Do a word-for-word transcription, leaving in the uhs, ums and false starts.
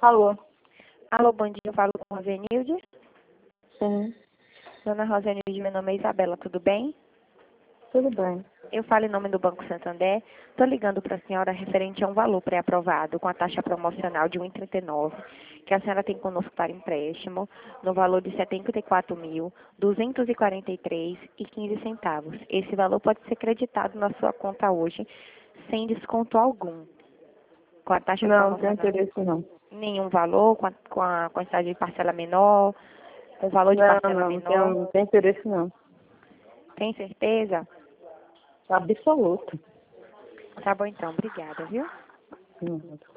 Alô? Alô, bom dia, eu falo com a Rosenilde. Sim, Dona Rosenilde, meu nome é Isabela, tudo bem? tudo bem. Eu falo em nome do Banco Santander. Estou ligando para a senhora referente a um valor pré-aprovado com a taxa promocional de um vírgula trinta e nove, que a senhora tem conosco para empréstimo, no valor de setenta e quatro mil, duzentos e quarenta e três reais e quinze centavos. Esse valor pode ser creditado na sua conta hoje, sem desconto algum. Com a taxa Não, não tenho promocional, interesse não. nenhum valor, com a, com a quantidade de parcela menor, com valor de Não, parcela não, não tenho, menor. não tenho interesse não. Tem certeza? Absoluto. Tá bom então, obrigada, viu? Não.